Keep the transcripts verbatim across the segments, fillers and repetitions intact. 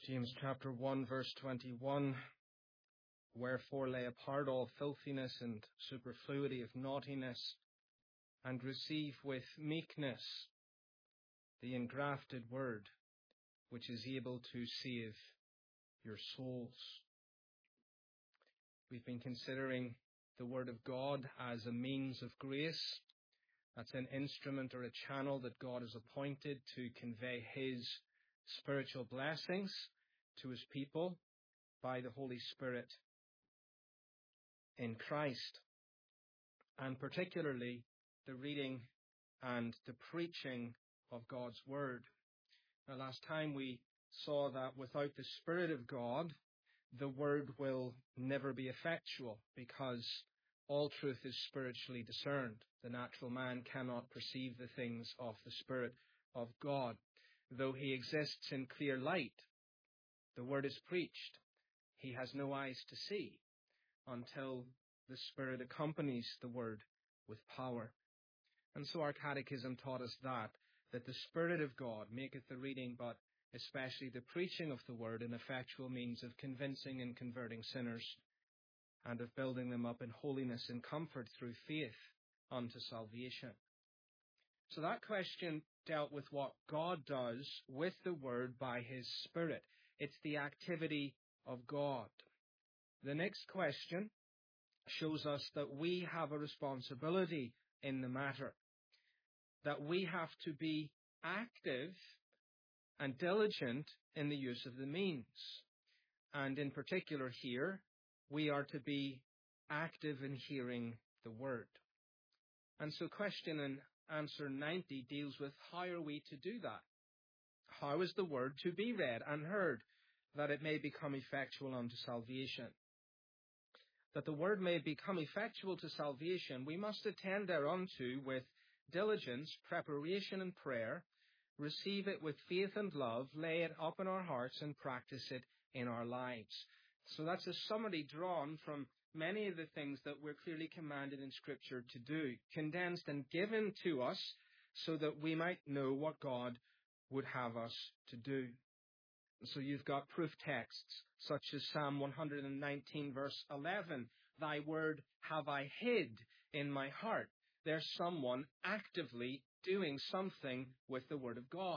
James chapter one verse twenty-one, wherefore lay apart all filthiness and superfluity of naughtiness, and receive with meekness the engrafted word, which is able to save your souls. We've been considering the word of God as a means of grace. That's an instrument or a channel that God has appointed to convey his spiritual blessings to his people by the Holy Spirit in Christ, and particularly the reading and the preaching of God's word. Now, last time we saw that without the Spirit of God, the word will never be effectual, because all truth is spiritually discerned. The natural man cannot perceive the things of the Spirit of God. Though he exists in clear light, the word is preached. He has no eyes to see until the Spirit accompanies the word with power. And so our catechism taught us that, that the Spirit of God maketh the reading, but especially the preaching of the word, an effectual means of convincing and converting sinners, and of building them up in holiness and comfort through faith unto salvation. So that question dealt with what God does with the word by his Spirit. It's the activity of God. The next question shows us that we have a responsibility in the matter, that we have to be active and diligent in the use of the means. And in particular here, we are to be active in hearing the word. And so question and answer ninety deals with how are we to do that? How is the word to be read and heard, that it may become effectual unto salvation? That the word may become effectual to salvation, we must attend thereunto with diligence, preparation, and prayer, receive it with faith and love, lay it up in our hearts, and practice it in our lives. So that's a summary drawn from many of the things that we're clearly commanded in Scripture to do, condensed and given to us so that we might know what God would have us to do. So you've got proof texts such as Psalm one nineteen verse eleven. Thy word have I hid in my heart. There's someone actively doing something with the word of God.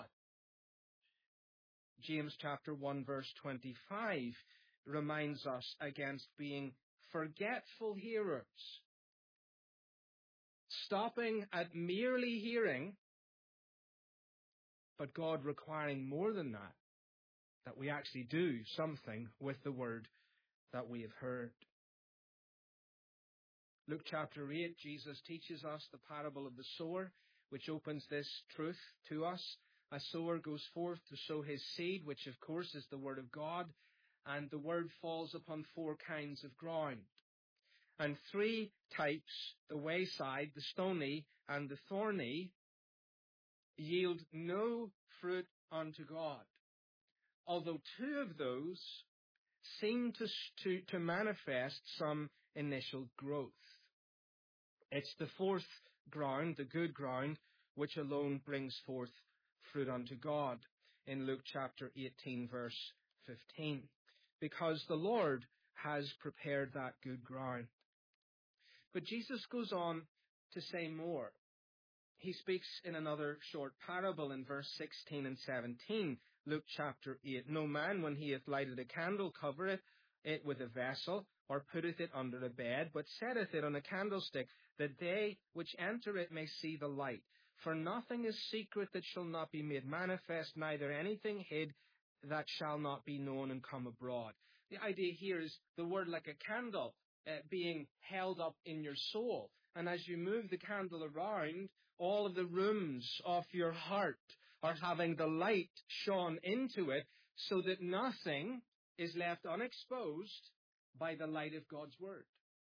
James chapter one verse twenty-five reminds us against being forgetful hearers, stopping at merely hearing, but God requiring more than that, that we actually do something with the word that we have heard. Luke chapter eight, Jesus teaches us the parable of the sower, which opens this truth to us. A sower goes forth to sow his seed, which of course is the word of God, and the word falls upon four kinds of ground. And three types, the wayside, the stony, and the thorny, yield no fruit unto God. Although two of those seem to, to, to manifest some initial growth. It's the fourth ground, the good ground, which alone brings forth fruit unto God in Luke chapter eighteen verse fifteen. Because the Lord has prepared that good ground. But Jesus goes on to say more. He speaks in another short parable in verse sixteen and seventeen, Luke chapter eight. No man, when he hath lighted a candle, covereth it with a vessel, or putteth it under a bed, but setteth it on a candlestick, that they which enter it may see the light. For nothing is secret that shall not be made manifest, neither anything hid that shall not be known and come abroad. The idea here is the word like a candle uh, being held up in your soul. And as you move the candle around, all of the rooms of your heart are having the light shone into it, so that nothing is left unexposed by the light of God's word.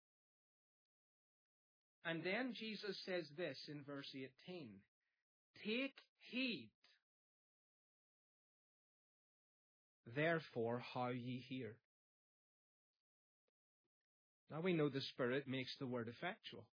And then Jesus says this in verse eighteen, take heed, therefore, how ye hear. Now we know the Spirit makes the word effectual.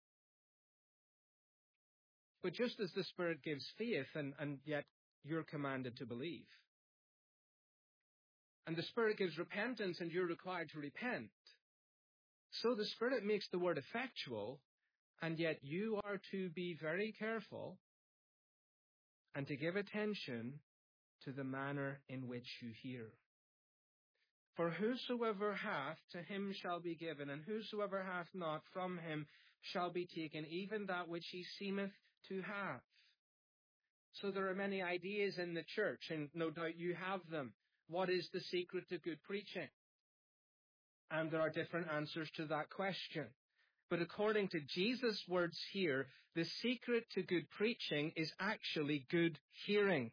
But just as the Spirit gives faith, and, and yet you're commanded to believe. And the Spirit gives repentance, and you're required to repent. So the Spirit makes the word effectual, and yet you are to be very careful and to give attention to the manner in which you hear. For whosoever hath, to him shall be given, and whosoever hath not, from him shall be taken, even that which he seemeth to have. So there are many ideas in the church, and no doubt you have them. What is the secret to good preaching? And there are different answers to that question. But according to Jesus' words here, the secret to good preaching is actually good hearing,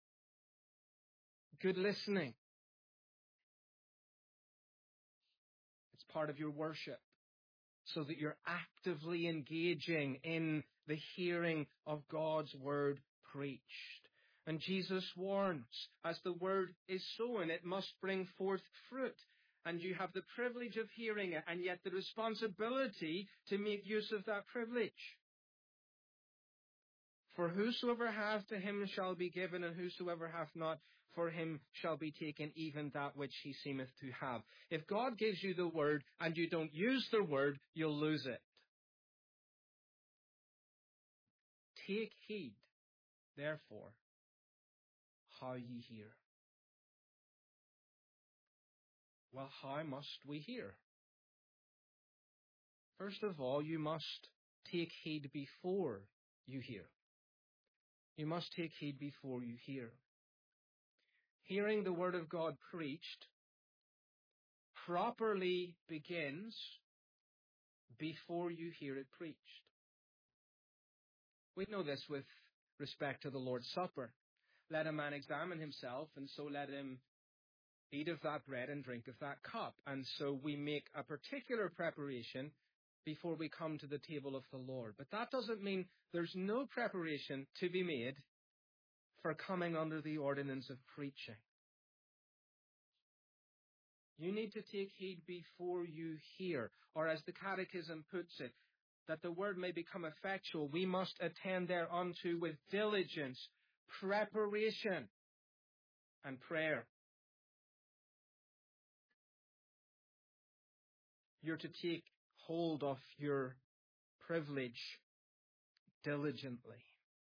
good listening. It's part of your worship, so that you're actively engaging in the hearing of God's word preached. And Jesus warns, as the word is sown, it must bring forth fruit. And you have the privilege of hearing it, and yet the responsibility to make use of that privilege. For whosoever hath, to him shall be given, and whosoever hath not, for him shall be taken even that which he seemeth to have. If God gives you the word and you don't use the word, you'll lose it. Take heed, therefore, how ye hear. Well, how must we hear? First of all, you must take heed before you hear. You must take heed before you hear. Hearing the word of God preached properly begins before you hear it preached. We know this with respect to the Lord's Supper. Let a man examine himself, and so let him eat of that bread and drink of that cup. And so we make a particular preparation before we come to the table of the Lord. But that doesn't mean there's no preparation to be made for coming under the ordinance of preaching. You need to take heed before you hear, or as the Catechism puts it, that the word may become effectual, we must attend thereunto with diligence, preparation, and prayer. You're to take hold of your privilege diligently,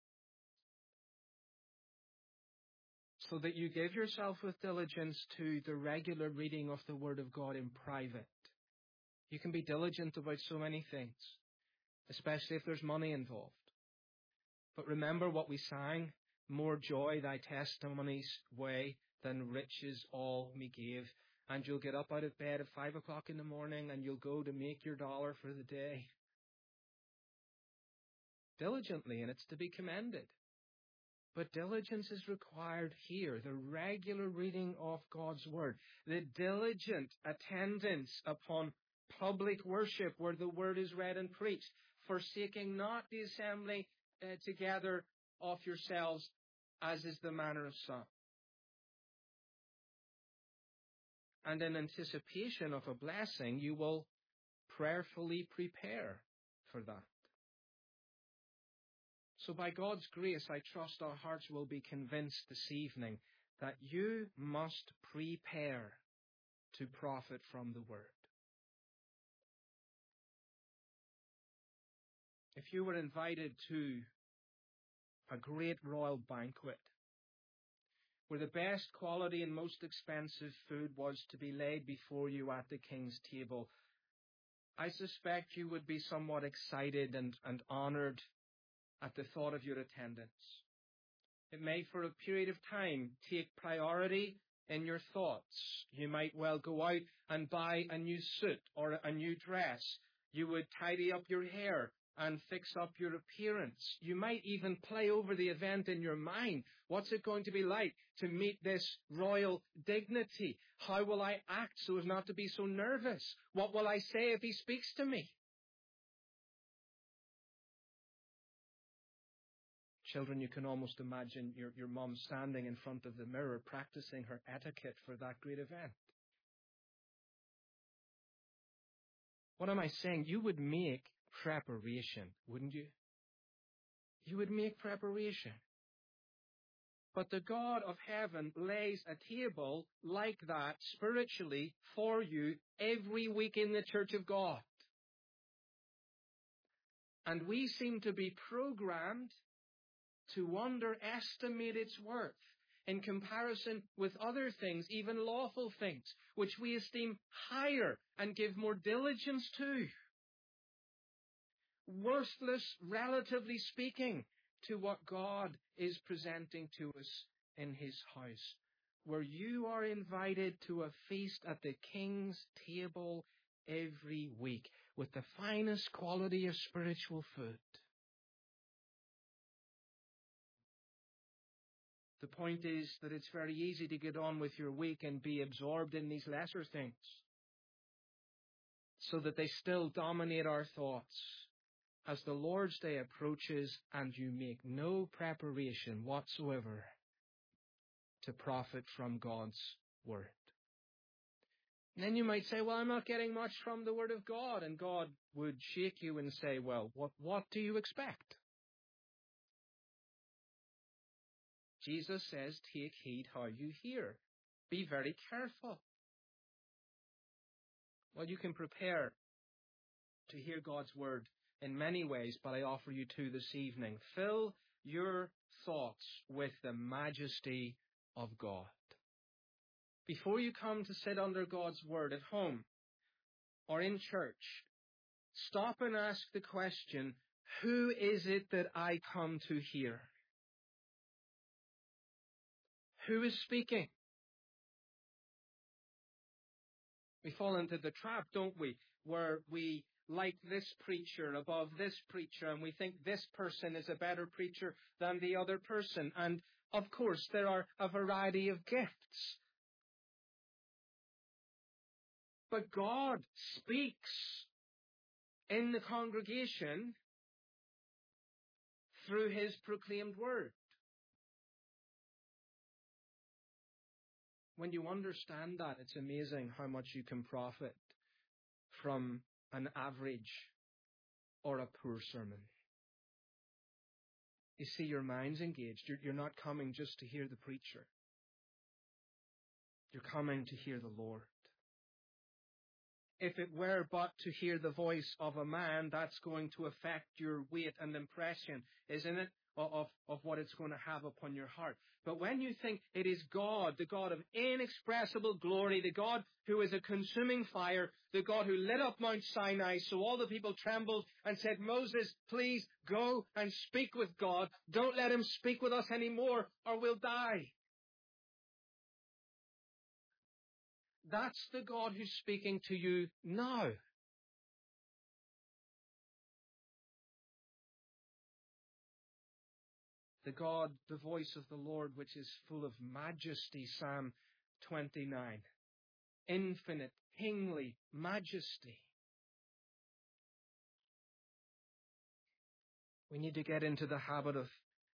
so that you give yourself with diligence to the regular reading of the Word of God in private. You can be diligent about so many things, especially if there's money involved. But remember what we sang, more joy thy testimonies weigh than riches all me gave. And you'll get up out of bed at five o'clock in the morning and you'll go to make your dollar for the day. Diligently, and it's to be commended. But diligence is required here, the regular reading of God's Word, the diligent attendance upon public worship where the Word is read and preached, forsaking not the assembly uh, together of yourselves, as is the manner of some. And in anticipation of a blessing, you will prayerfully prepare for that. So by God's grace, I trust our hearts will be convinced this evening that you must prepare to profit from the Word. If you were invited to a great royal banquet, where the best quality and most expensive food was to be laid before you at the king's table, I suspect you would be somewhat excited and, and honored at the thought of your attendance. It may, for a period of time, take priority in your thoughts. You might well go out and buy a new suit or a new dress. You would tidy up your hair and fix up your appearance. You might even play over the event in your mind. What's it going to be like to meet this royal dignity? How will I act so as not to be so nervous? What will I say if he speaks to me? Children, you can almost imagine your, your mom standing in front of the mirror practicing her etiquette for that great event. What am I saying? You would make preparation, wouldn't you? You would make preparation. But the God of heaven lays a table like that spiritually for you every week in the church of God. And we seem to be programmed to underestimate its worth in comparison with other things, even lawful things, which we esteem higher and give more diligence to. Worthless, relatively speaking, to what God is presenting to us in His house, where you are invited to a feast at the King's table every week with the finest quality of spiritual food. The point is that it's very easy to get on with your week and be absorbed in these lesser things, so that they still dominate our thoughts as the Lord's Day approaches and you make no preparation whatsoever to profit from God's Word. And then you might say, well, I'm not getting much from the Word of God. And God would shake you and say, well, what, what do you expect? Jesus says, take heed how you hear. Be very careful. Well, you can prepare to hear God's Word in many ways, but I offer you two this evening. Fill your thoughts with the majesty of God. Before you come to sit under God's Word at home or in church, stop and ask the question, who is it that I come to hear? Who is speaking? We fall into the trap, don't we, where we like this preacher above this preacher, and we think this person is a better preacher than the other person. And of course, there are a variety of gifts. But God speaks in the congregation through His proclaimed Word. When you understand that, it's amazing how much you can profit from an average or a poor sermon. You see, your mind's engaged. You're, you're not coming just to hear the preacher. You're coming to hear the Lord. If it were but to hear the voice of a man, that's going to affect your weight and impression, isn't it, of, of what it's going to have upon your heart. But when you think it is God, the God of inexpressible glory, the God who is a consuming fire, the God who lit up Mount Sinai so all the people trembled and said, Moses, please go and speak with God. Don't let Him speak with us anymore or we'll die. That's the God who's speaking to you now. The God, the voice of the Lord, which is full of majesty, Psalm twenty-nine. Infinite, kingly majesty. We need to get into the habit of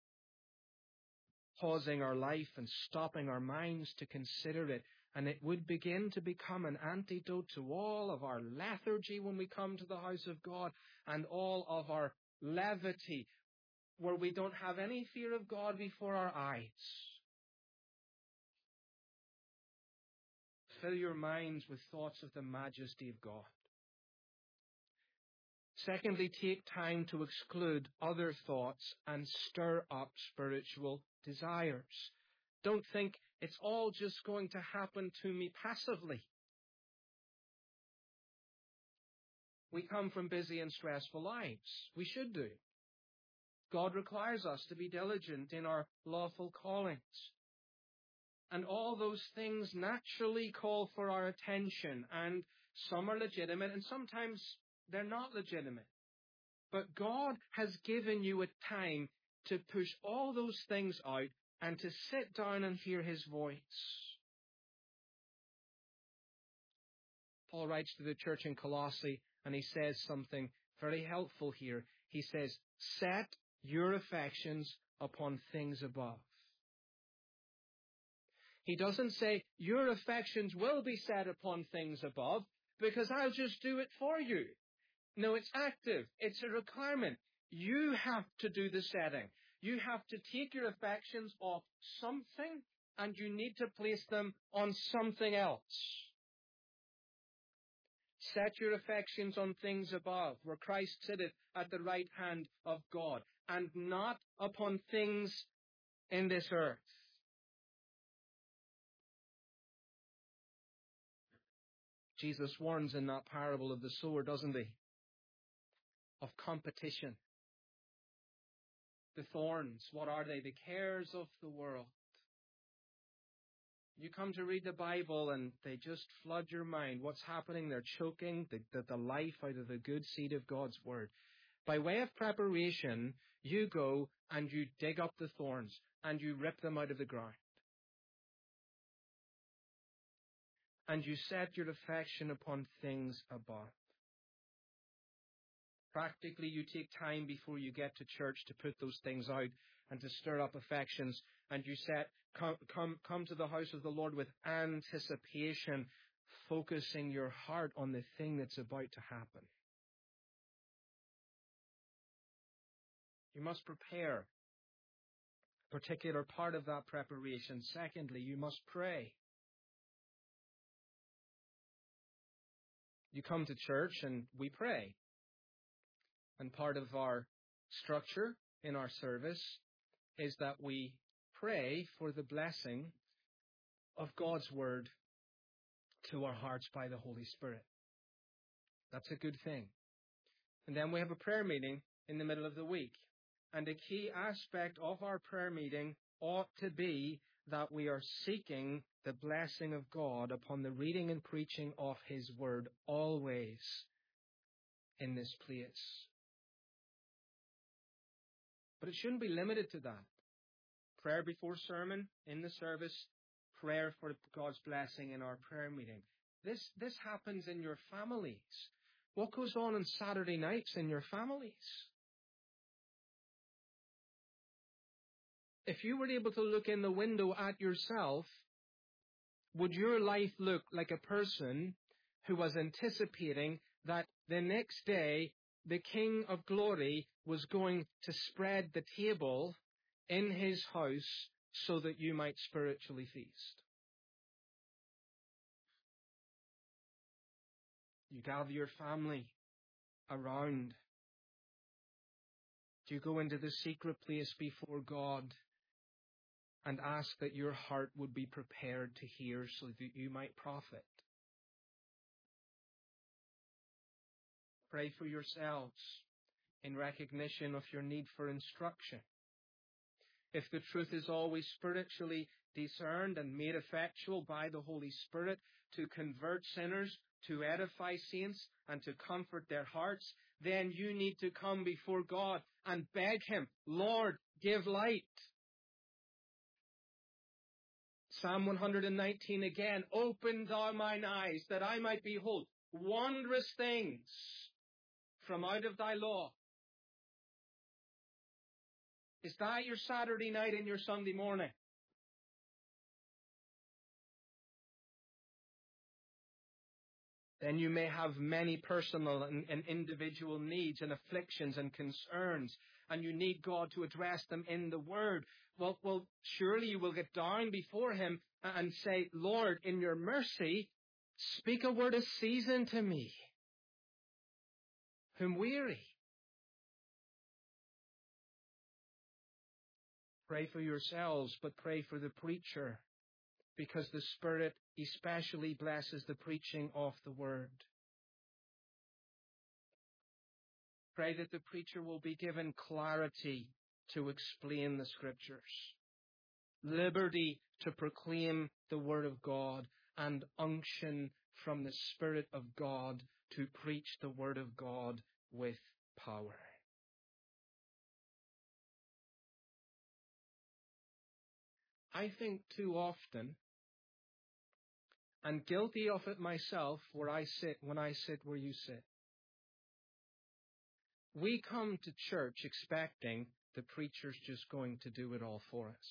pausing our life and stopping our minds to consider it. And it would begin to become an antidote to all of our lethargy when we come to the house of God and all of our levity, where we don't have any fear of God before our eyes. Fill your minds with thoughts of the majesty of God. Secondly, take time to exclude other thoughts and stir up spiritual desires. Don't think it's all just going to happen to me passively. We come from busy and stressful lives. We should do. God requires us to be diligent in our lawful callings. And all those things naturally call for our attention, and some are legitimate, and sometimes they're not legitimate. But God has given you a time to push all those things out and to sit down and hear His voice. Paul writes to the church in Colossae, and he says something very helpful here. He says, set your affections upon things above. He doesn't say, your affections will be set upon things above, because I'll just do it for you. No, it's active. It's a requirement. You have to do the setting. You have to take your affections off something and you need to place them on something else. Set your affections on things above, where Christ sitteth at the right hand of God, and not upon things in this earth. Jesus warns in that parable of the sower, doesn't he? Of competition. The thorns, what are they? The cares of the world. You come to read the Bible and they just flood your mind. What's happening? They're choking the, the, the life out of the good seed of God's Word. By way of preparation, you go and you dig up the thorns and you rip them out of the ground. And you set your affection upon things above. Practically, you take time before you get to church to put those things out and to stir up affections. And you set, come, come, come to the house of the Lord with anticipation, focusing your heart on the thing that's about to happen. You must prepare a particular part of that preparation. Secondly, you must pray. You come to church and we pray. And part of our structure in our service is that we pray for the blessing of God's Word to our hearts by the Holy Spirit. That's a good thing. And then we have a prayer meeting in the middle of the week. And a key aspect of our prayer meeting ought to be that we are seeking the blessing of God upon the reading and preaching of His Word always in this place. But it shouldn't be limited to that. Prayer before sermon in the service, prayer for God's blessing in our prayer meeting. This, this happens in your families. What goes on on Saturday nights in your families? If you were able to look in the window at yourself, would your life look like a person who was anticipating that the next day the King of Glory was going to spread the table in His house so that you might spiritually feast? You gather your family around. Do you go into the secret place before God and ask that your heart would be prepared to hear so that you might profit? Pray for yourselves in recognition of your need for instruction. If the truth is always spiritually discerned and made effectual by the Holy Spirit to convert sinners, to edify saints, and to comfort their hearts, then you need to come before God and beg Him, Lord, give light. Psalm one hundred nineteen again, open thou mine eyes that I might behold wondrous things from out of thy law. Is that your Saturday night and your Sunday morning? Then you may have many personal and, and individual needs and afflictions and concerns, and you need God to address them in the Word. Well, well, surely you will get down before Him and say, Lord, in your mercy, speak a word of season to me, whom weary. Pray for yourselves, but pray for the preacher, because the Spirit especially blesses the preaching of the Word. Pray that the preacher will be given clarity to explain the Scriptures, liberty to proclaim the Word of God, and unction from the Spirit of God to preach the Word of God with power. I think too often, and guilty of it myself, where I sit, when I sit where you sit, we come to church expecting the preacher's just going to do it all for us.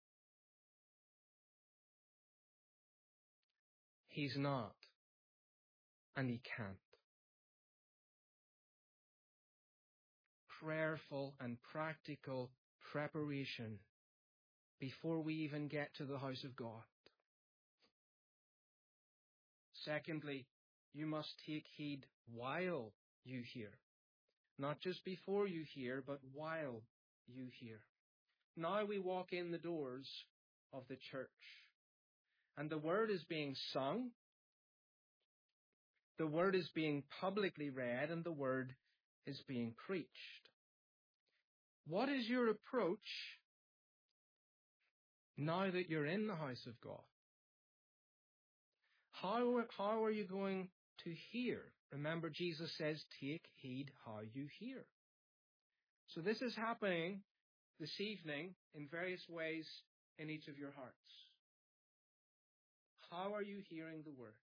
He's not, and He can't. Prayerful and practical preparation before we even get to the house of God. Secondly, you must take heed while you hear. Not just before you hear, but while you hear. Now we walk in the doors of the church, and the word is being sung, the word is being publicly read, and the word is being preached. What is your approach now that you're in the house of God? How, how are you going to hear? Remember, Jesus says, take heed how you hear. So this is happening this evening in various ways in each of your hearts. How are you hearing the word?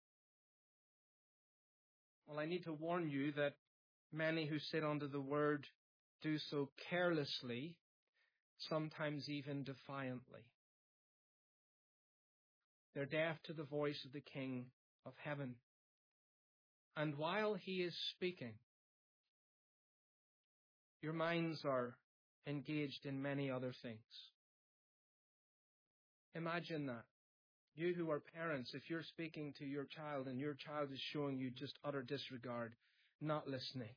Well, I need to warn you that many who sit under the word do so carelessly, sometimes even defiantly. They're deaf to the voice of the King of heaven. And while he is speaking, your minds are engaged in many other things. Imagine that. You who are parents, if you're speaking to your child and your child is showing you just utter disregard, not listening,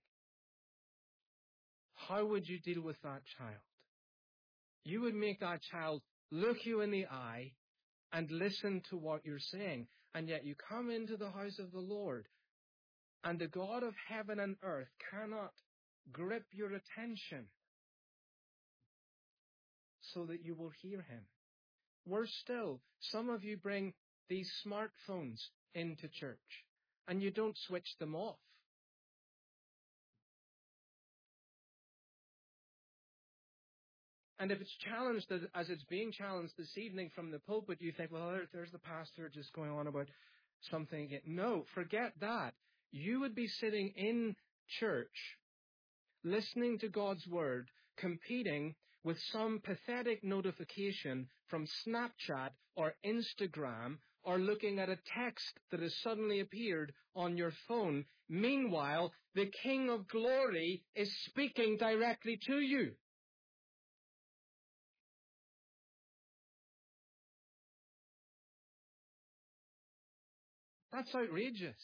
how would you deal with that child? You would make that child look you in the eye and listen to what you're saying. And yet you come into the house of the Lord, and the God of heaven and earth cannot grip your attention so that you will hear him. Worse still, some of you bring these smartphones into church and you don't switch them off. And if it's challenged as it's being challenged this evening from the pulpit, you think, well, there's the pastor just going on about something again. No, forget that. You would be sitting in church, listening to God's word, competing with some pathetic notification from Snapchat or Instagram, or looking at a text that has suddenly appeared on your phone. Meanwhile, the King of Glory is speaking directly to you. That's outrageous.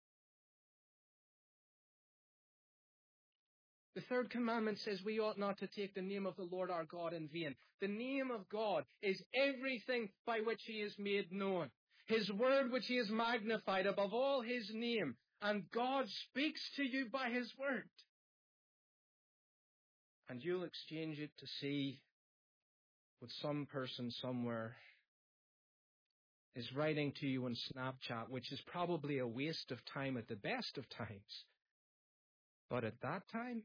The third commandment says we ought not to take the name of the Lord our God in vain. The name of God is everything by which he is made known. His word which he has magnified above all his name. And God speaks to you by his word. And you'll exchange it to see what some person somewhere is writing to you on Snapchat, which is probably a waste of time at the best of times. But at that time,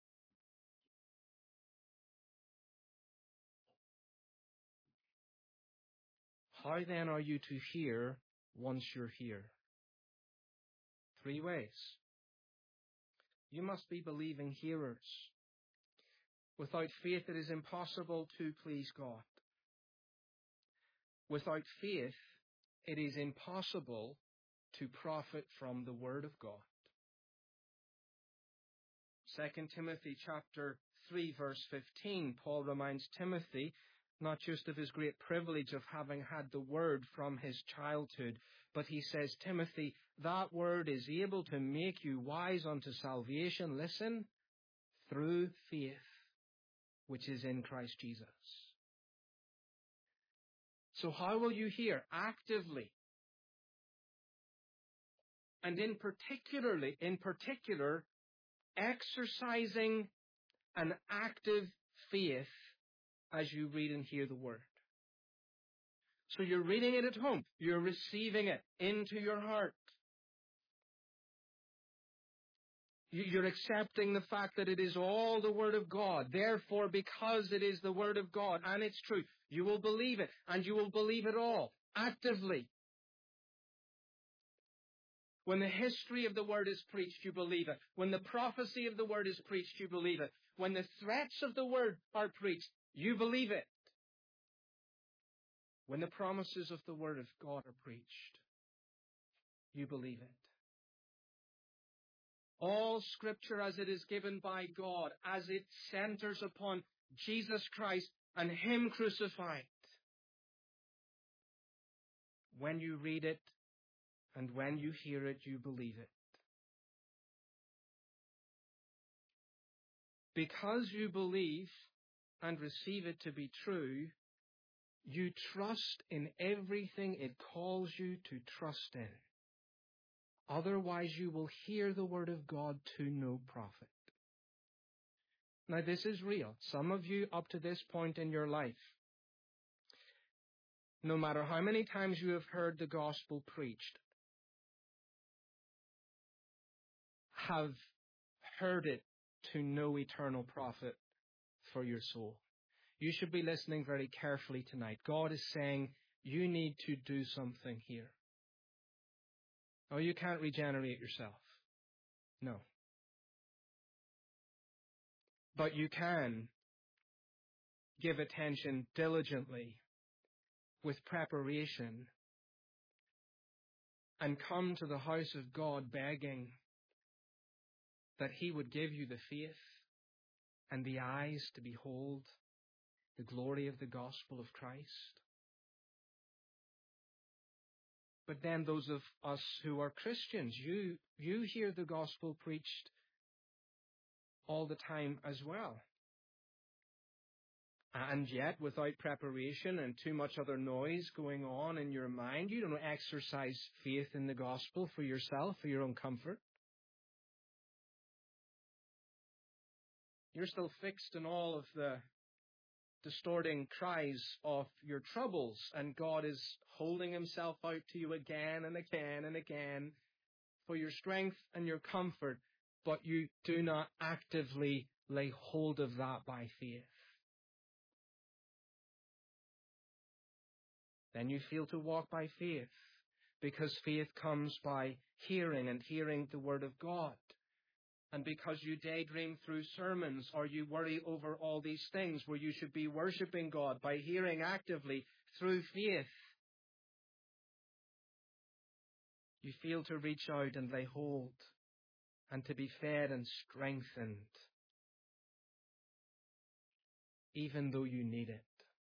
how then are you to hear once you're here? Three ways. You must be believing hearers. Without faith, it is impossible to please God. Without faith, it is impossible to profit from the Word of God. Second Timothy chapter three, verse fifteen, Paul reminds Timothy not just of his great privilege of having had the Word from his childhood, but he says, Timothy, that Word is able to make you wise unto salvation, listen, through faith, which is in Christ Jesus. So how will you hear? Actively. And in particularly, in particular, exercising an active faith as you read and hear the Word. So you're reading it at home. You're receiving it into your heart. You're accepting the fact that it is all the Word of God. Therefore, because it is the Word of God and it's true, you will believe it, and you will believe it all, actively. When the history of the Word is preached, you believe it. When the prophecy of the Word is preached, you believe it. When the threats of the Word are preached, you believe it. When the promises of the Word of God are preached, you believe it. All Scripture as it is given by God, as it centers upon Jesus Christ and Him crucified. When you read it and when you hear it, you believe it. Because you believe and receive it to be true, you trust in everything it calls you to trust in. Otherwise, you will hear the word of God to no profit. Now, this is real. Some of you, up to this point in your life, no matter how many times you have heard the gospel preached, have heard it to no eternal profit for your soul. You should be listening very carefully tonight. God is saying, you need to do something here. Oh, you can't regenerate yourself. No. But you can give attention diligently with preparation and come to the house of God begging that He would give you the faith and the eyes to behold the glory of the gospel of Christ. But then those of us who are Christians, you, you hear the gospel preached all the time as well. And yet, without preparation and too much other noise going on in your mind, you don't exercise faith in the gospel for yourself, for your own comfort. You're still fixed in all of the distorting cries of your troubles, and God is holding Himself out to you again and again and again for your strength and your comfort, but you do not actively lay hold of that by faith. Then you fail to walk by faith, because faith comes by hearing, and hearing the Word of God. And because you daydream through sermons, or you worry over all these things where you should be worshipping God by hearing actively through faith, you fail to reach out and lay hold and to be fed and strengthened, even though you need it.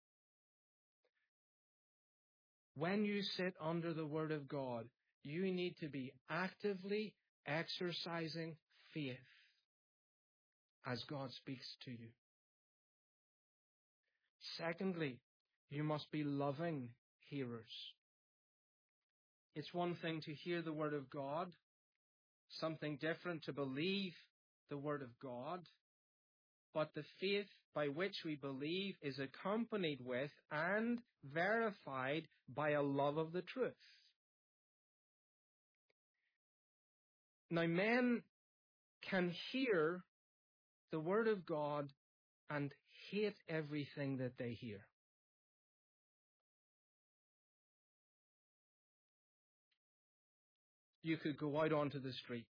When you sit under the Word of God, you need to be actively exercising faith as God speaks to you. Secondly, you must be loving hearers. It's one thing to hear the Word of God, something different to believe the Word of God, but the faith by which we believe is accompanied with and verified by a love of the truth. Now, men can hear the Word of God and hate everything that they hear. You could go out onto the street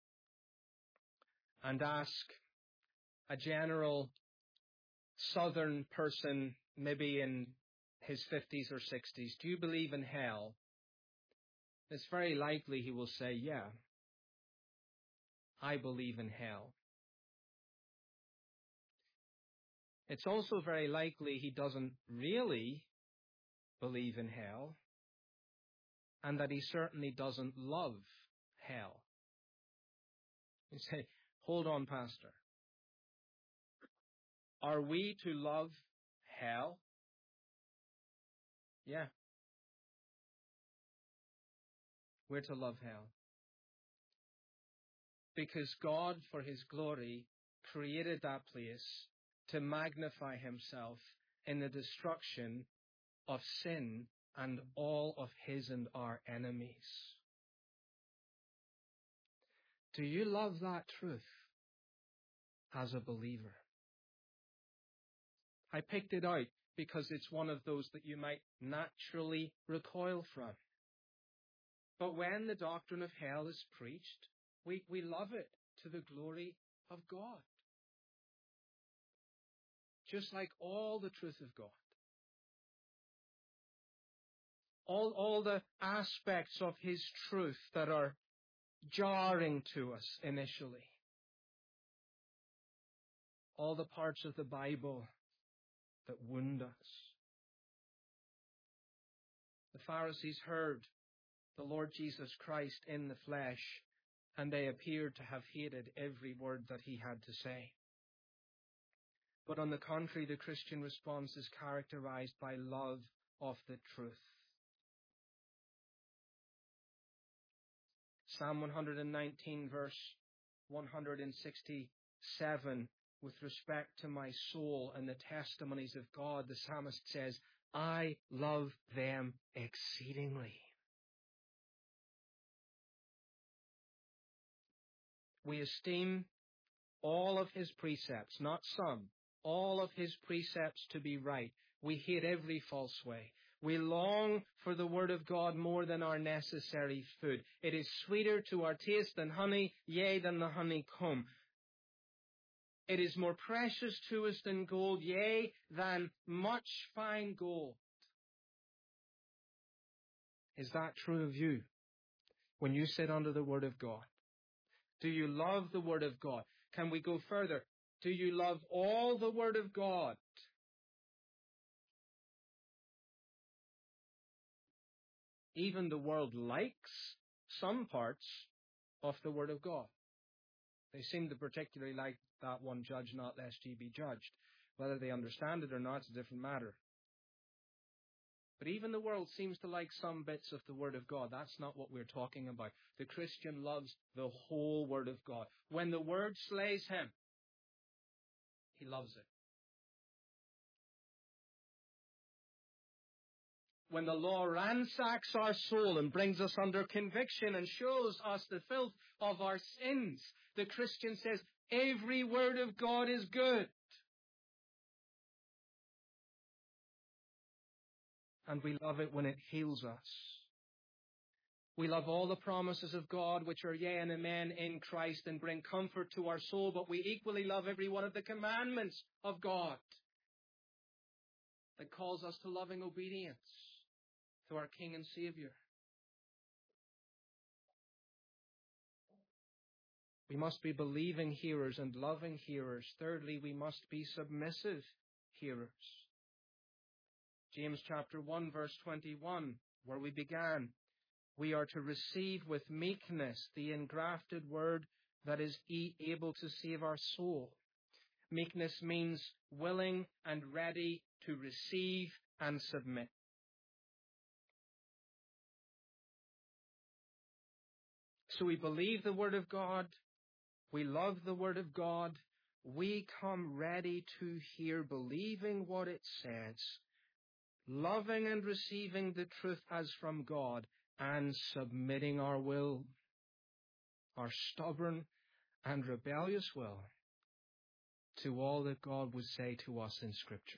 and ask a general southern person, maybe in his fifties or sixties, do you believe in hell? It's very likely he will say, yeah, I believe in hell. It's also very likely he doesn't really believe in hell, and that he certainly doesn't love hell. You say, hold on, Pastor. Are we to love hell? Yeah. We're to love hell. Because God, for His glory, created that place to magnify Himself in the destruction of sin and all of His and our enemies. Do you love that truth as a believer? I picked it out because it's one of those that you might naturally recoil from. But when the doctrine of hell is preached, we, we love it to the glory of God. Just like all the truth of God. All, all the aspects of His truth that are jarring to us initially. all the parts of the Bible that wound us. The Pharisees heard the Lord Jesus Christ in the flesh, and they appeared to have hated every word that he had to say. But on the contrary, the Christian response is characterized by love of the truth. Psalm one nineteen, verse one sixty-seven, with respect to my soul and the testimonies of God, the psalmist says, I love them exceedingly. We esteem all of his precepts, not some, all of his precepts to be right. We hate every false way. We long for the word of God more than our necessary food. It is sweeter to our taste than honey, yea, than the honeycomb. It is more precious to us than gold, yea, than much fine gold. Is that true of you when you sit under the word of God? Do you love the word of God? Can we go further? Do you love all the word of God? Even the world likes some parts of the word of God. They seem to particularly like that one, judge not lest ye be judged. Whether they understand it or not is a different matter. But even the world seems to like some bits of the word of God. That's not what we're talking about. The Christian loves the whole word of God. When the word slays him, he loves it. When the law ransacks our soul and brings us under conviction and shows us the filth of our sins, the Christian says, every word of God is good. And we love it when it heals us. We love all the promises of God, which are yea and amen in Christ, and bring comfort to our soul, but we equally love every one of the commandments of God that calls us to loving obedience to our King and Savior. We must be believing hearers and loving hearers. Thirdly, we must be submissive hearers. James chapter one, verse twenty-one, where we began. We are to receive with meekness the engrafted word that is able to save our soul. Meekness means willing and ready to receive and submit. So we believe the word of God. We love the word of God. We come ready to hear, believing what it says, loving and receiving the truth as from God, and submitting our will, our stubborn and rebellious will, to all that God would say to us in Scripture.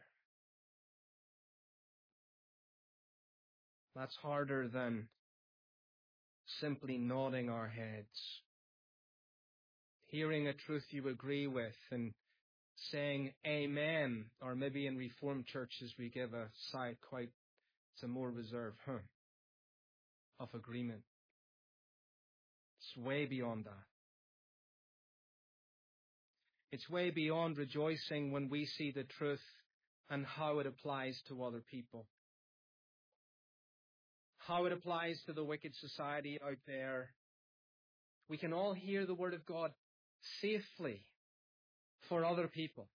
That's harder than simply nodding our heads, hearing a truth you agree with and saying amen, or maybe in Reformed churches we give a sigh, quite, it's a more reserved huh, of agreement. It's way beyond that. It's way beyond rejoicing when we see the truth and how it applies to other people. How it applies to the wicked society out there. We can all hear the word of God safely for other people.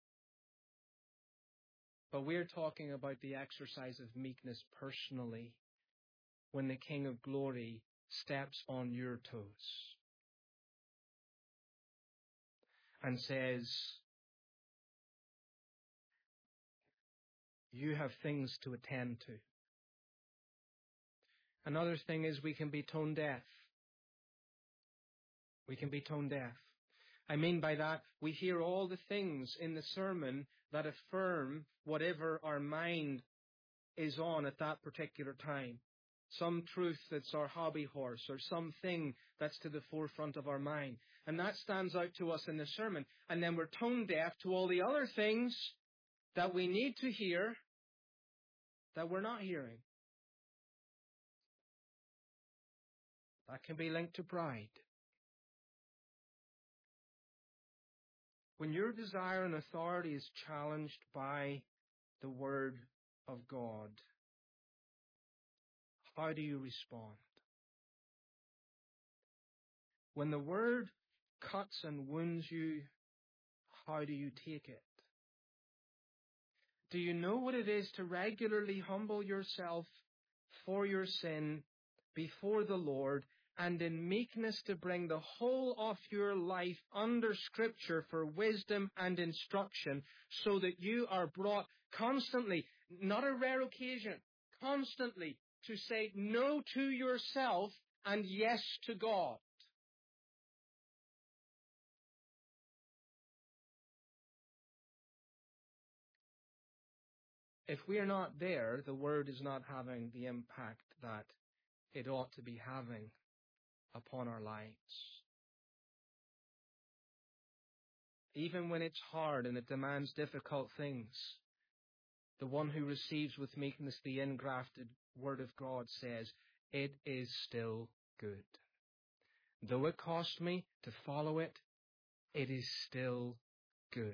But we're talking about the exercise of meekness personally when the King of Glory steps on your toes and says, you have things to attend to. Another thing is we can be tone deaf. We can be tone deaf. I mean by that, we hear all the things in the sermon that affirm whatever our mind is on at that particular time. Some truth that's our hobby horse, or something that's to the forefront of our mind. And that stands out to us in the sermon. And then we're tone deaf to all the other things that we need to hear that we're not hearing. That can be linked to pride. When your desire and authority is challenged by the Word of God, how do you respond? When the Word cuts and wounds you, how do you take it? Do you know what it is to regularly humble yourself for your sin before the Lord, and in meekness to bring the whole of your life under Scripture for wisdom and instruction, so that you are brought constantly, not a rare occasion, constantly to say no to yourself and yes to God? If we are not there, the Word is not having the impact that it ought to be having upon our lives. Even when it's hard and it demands difficult things, the one who receives with meekness the engrafted Word of God says, it is still good. Though it cost me to follow it, it is still good.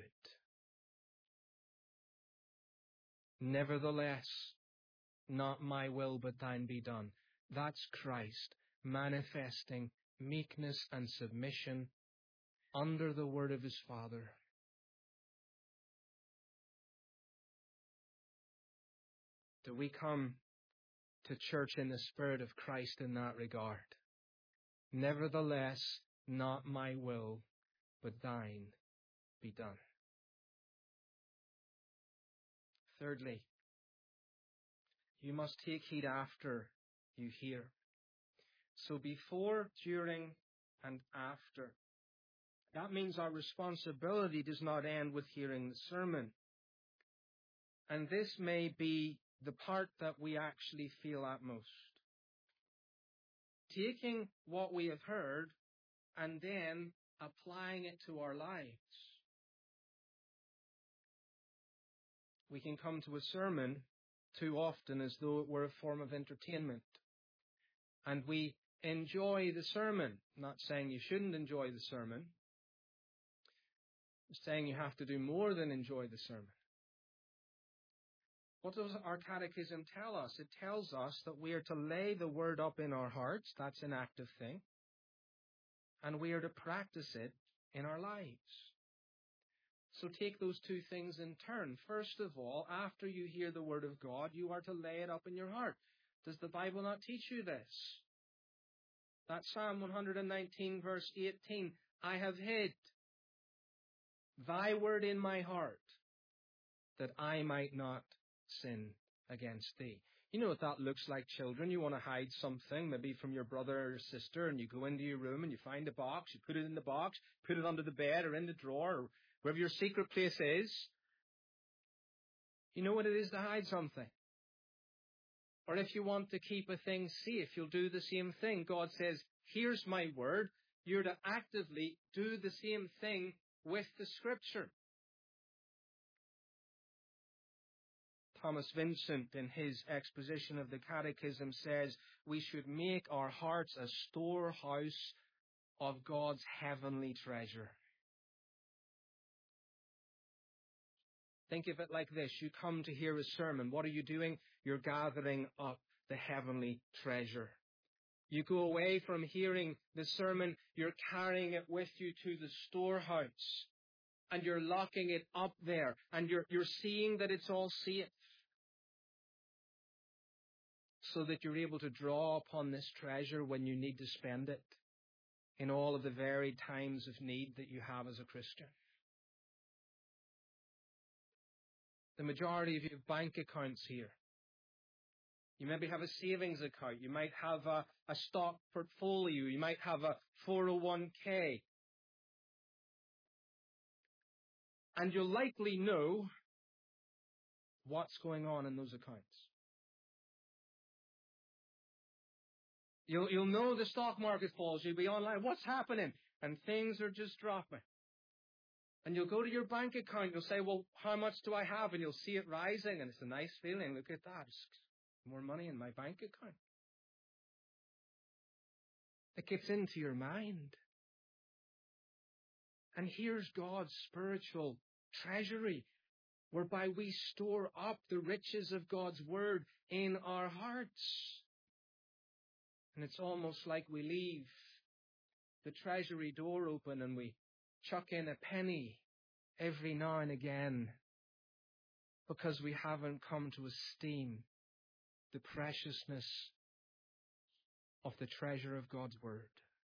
Nevertheless, not my will but thine be done. That's Christ manifesting meekness and submission under the word of his Father. Do we come to church in the Spirit of Christ in that regard? Nevertheless, not my will, but thine be done. Thirdly, you must take heed after you hear. So before, during, and after. That means our responsibility does not end with hearing the sermon. And this may be the part that we actually feel at most. Taking what we have heard and then applying it to our lives. We can come to a sermon too often as though it were a form of entertainment. And we enjoy the sermon. Not saying you shouldn't enjoy the sermon. I'm saying you have to do more than enjoy the sermon. What does our catechism tell us? It tells us that we are to lay the word up in our hearts. That's an active thing. And we are to practice it in our lives. So take those two things in turn. First of all, after you hear the word of God, you are to lay it up in your heart. Does the Bible not teach you this? That's Psalm one nineteen, verse eighteen. I have hid thy word in my heart, that I might not sin against thee. You know what that looks like, children. You want to hide something, maybe from your brother or sister, and you go into your room and you find a box, you put it in the box, put it under the bed or in the drawer, or wherever your secret place is. You know what it is to hide something. Or if you want to keep a thing safe, you'll do the same thing. God says, here's my word. You're to actively do the same thing with the Scripture. Thomas Vincent, in his exposition of the Catechism, says we should make our hearts a storehouse of God's heavenly treasure. Think of it like this. You come to hear a sermon. What are you doing? You're gathering up the heavenly treasure. You go away from hearing the sermon, you're carrying it with you to the storehouse. And you're locking it up there. And you're, you're seeing that it's all safe. So that you're able to draw upon this treasure when you need to spend it. In all of the varied times of need that you have as a Christian. The majority of you have bank accounts here. You maybe have a savings account. You might have a, a stock portfolio. You might have a four oh one k. And you'll likely know what's going on in those accounts. You'll, you'll know the stock market falls. You'll be online. What's happening? And things are just dropping. And you'll go to your bank account. You'll say, well, how much do I have? And you'll see it rising. And it's a nice feeling. Look at that. It's more money in my bank account. It gets into your mind. And here's God's spiritual treasury, whereby we store up the riches of God's word in our hearts. And it's almost like we leave the treasury door open and we chuck in a penny every now and again because we haven't come to esteem the preciousness of the treasure of God's word.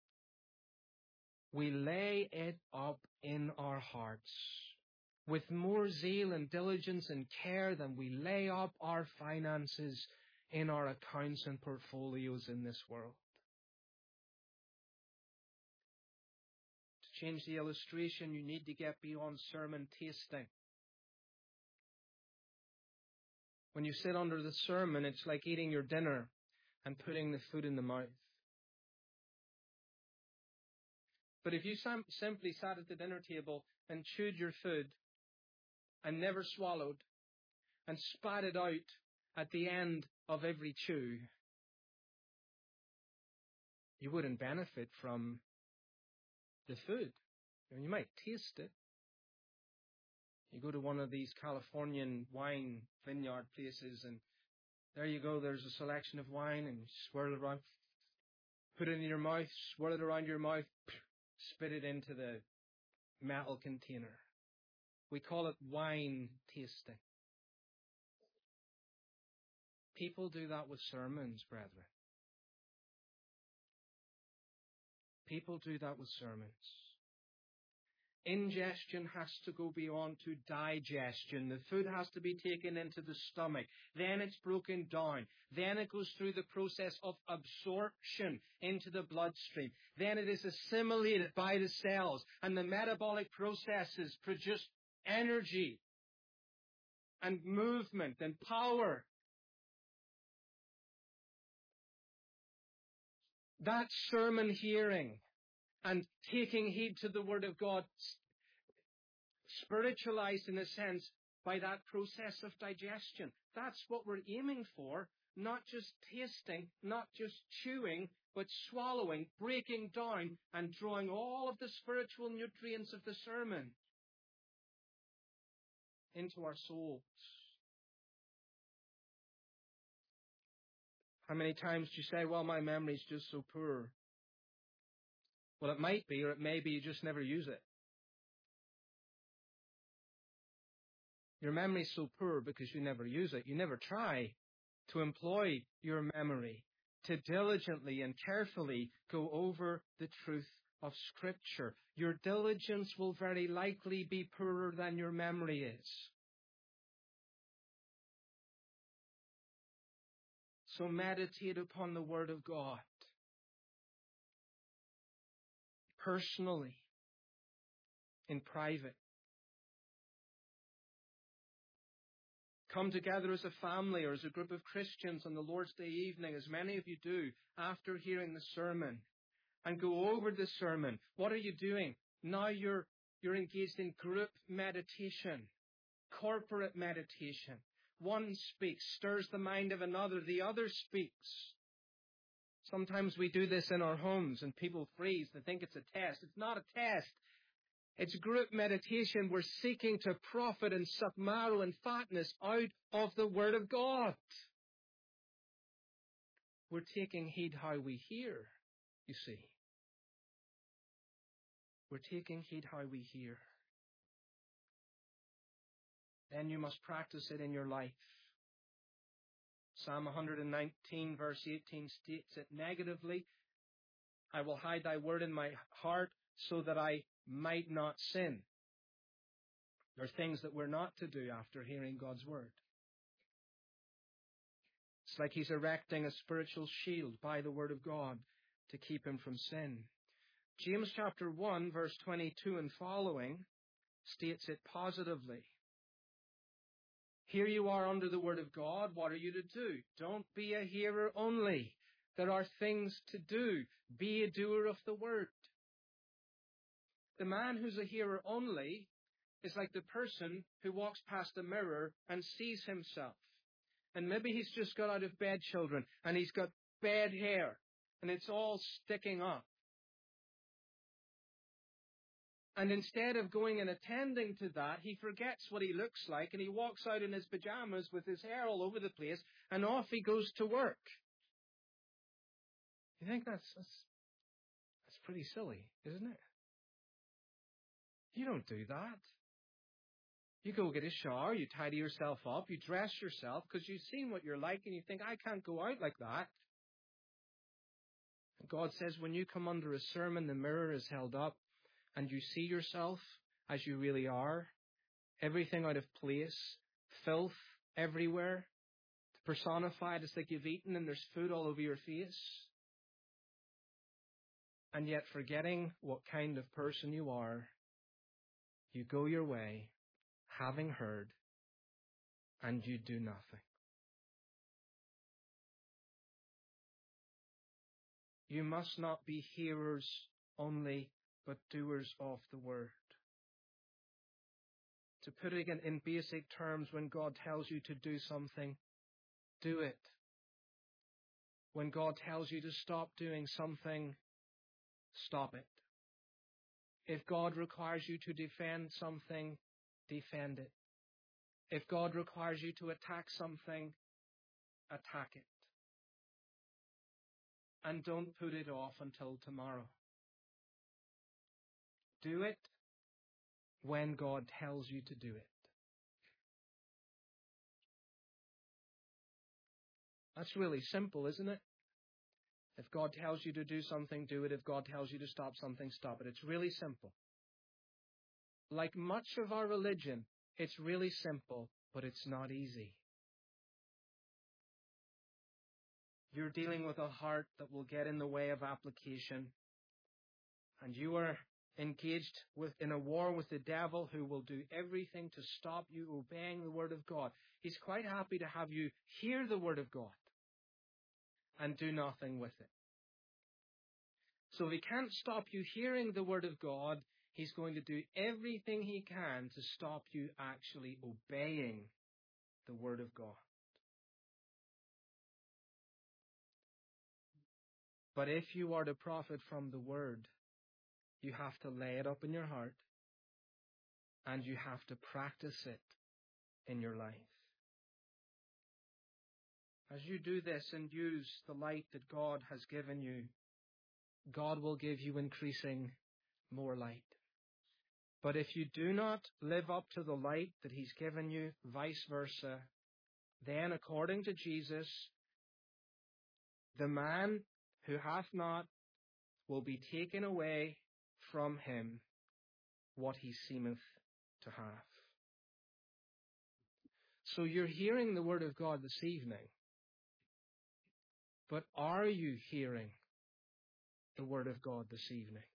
We lay it up in our hearts with more zeal and diligence and care than we lay up our finances in our accounts and portfolios in this world. To change the illustration, you need to get beyond sermon tasting. When you sit under the sermon, it's like eating your dinner and putting the food in the mouth. But if you sim- simply sat at the dinner table and chewed your food and never swallowed and spat it out at the end of every chew, you wouldn't benefit from the food. You know, you might taste it. You go to one of these Californian wine vineyard places and there you go, there's a selection of wine and you swirl it around, put it in your mouth, swirl it around your mouth, spit it into the metal container. We call it wine tasting. People do that with sermons, brethren. People do that with sermons. Ingestion has to go beyond to digestion. The food has to be taken into the stomach. Then it's broken down. Then it goes through the process of absorption into the bloodstream. Then it is assimilated by the cells. And the metabolic processes produce energy and movement and power. That sermon hearing and taking heed to the Word of God, spiritualized in a sense by that process of digestion. That's what we're aiming for. Not just tasting, not just chewing, but swallowing, breaking down, and drawing all of the spiritual nutrients of the sermon into our souls. How many times do you say, well, my memory's just so poor? Well, it might be, or it may be you just never use it. Your memory's so poor because you never use it. You never try to employ your memory to diligently and carefully go over the truth of Scripture. Your diligence will very likely be poorer than your memory is. So meditate upon the Word of God personally, in private. Come together as a family or as a group of Christians on the Lord's Day evening, as many of you do, after hearing the sermon, and go over the sermon. What are you doing? Now you're, you're engaged in group meditation, corporate meditation. One speaks, stirs the mind of another, the other speaks. Sometimes we do this in our homes and people freeze. They think it's a test. It's not a test. It's group meditation. We're seeking to profit and suck marrow and fatness out of the Word of God. We're taking heed how we hear, you see. We're taking heed how we hear. Then you must practice it in your life. Psalm one nineteen verse eighteen states it negatively. I will hide thy word in my heart so that I might not sin. There are things that we're not to do after hearing God's word. It's like he's erecting a spiritual shield by the word of God to keep him from sin. James chapter one verse twenty-two and following states it positively. Here you are under the word of God. What are you to do? Don't be a hearer only. There are things to do. Be a doer of the word. The man who's a hearer only is like the person who walks past a mirror and sees himself. And maybe he's just got out of bed, children, and he's got bad hair, and it's all sticking up. And instead of going and attending to that, he forgets what he looks like and he walks out in his pajamas with his hair all over the place and off he goes to work. You think that's, that's, that's pretty silly, isn't it? You don't do that. You go get a shower, you tidy yourself up, you dress yourself because you've seen what you're like and you think, I can't go out like that. And God says when you come under a sermon, the mirror is held up and you see yourself as you really are, everything out of place, filth everywhere, personified, it's like you've eaten and there's food all over your face. And yet forgetting what kind of person you are, you go your way, having heard, and you do nothing. You must not be hearers only, but doers of the word. To put it in basic terms, when God tells you to do something, do it. When God tells you to stop doing something, stop it. If God requires you to defend something, defend it. If God requires you to attack something, attack it. And don't put it off until tomorrow. Do it when God tells you to do it. That's really simple, isn't it? If God tells you to do something, do it. If God tells you to stop something, stop it. It's really simple. Like much of our religion, it's really simple, but it's not easy. You're dealing with a heart that will get in the way of application. And you are engaged with in a war with the devil who will do everything to stop you obeying the Word of God. He's quite happy to have you hear the Word of God and do nothing with it. So if he can't stop you hearing the Word of God, he's going to do everything he can to stop you actually obeying the Word of God. But if you are to profit from the Word, you have to lay it up in your heart and you have to practice it in your life. As you do this and use the light that God has given you, God will give you increasing more light. But if you do not live up to the light that He's given you, vice versa, then according to Jesus, the man who hath not will be taken away from him what he seemeth to have. So you're hearing the Word of God this evening, but are you hearing the Word of God this evening?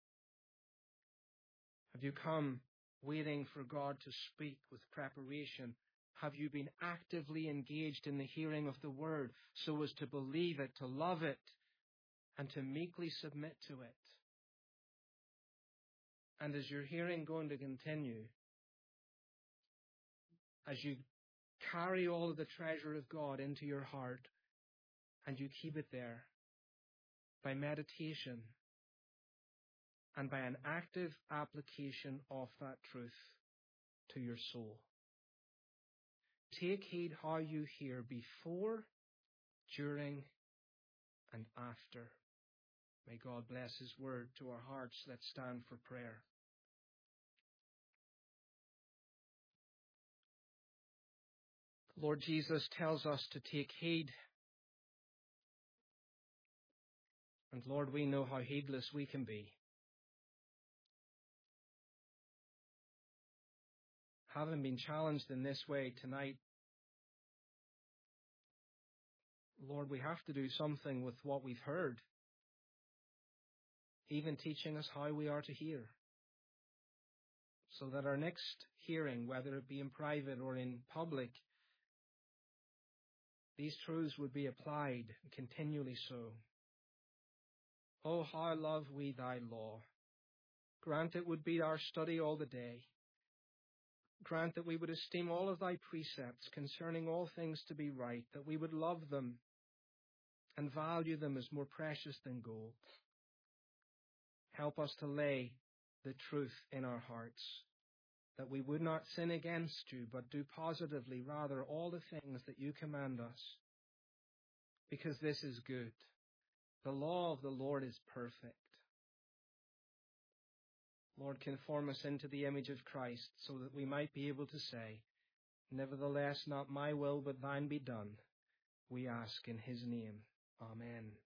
Have you come waiting for God to speak with preparation? Have you been actively engaged in the hearing of the Word so as to believe it, to love it, and to meekly submit to it? And is your hearing going to continue as you carry all of the treasure of God into your heart and you keep it there by meditation and by an active application of that truth to your soul? Take heed how you hear before, during, and after. May God bless His word to our hearts. Let's stand for prayer. Lord Jesus tells us to take heed. And Lord, we know how heedless we can be. Having been challenged in this way tonight, Lord, we have to do something with what we've heard, even teaching us how we are to hear, so that our next hearing, whether it be in private or in public, these truths would be applied continually so. Oh, how love we thy law. Grant it would be our study all the day. Grant that we would esteem all of thy precepts concerning all things to be right, that we would love them and value them as more precious than gold. Help us to lay the truth in our hearts, that we would not sin against you, but do positively rather all the things that you command us, because this is good. The law of the Lord is perfect. Lord, conform us into the image of Christ so that we might be able to say, nevertheless, not my will, but thine be done. We ask in his name. Amen.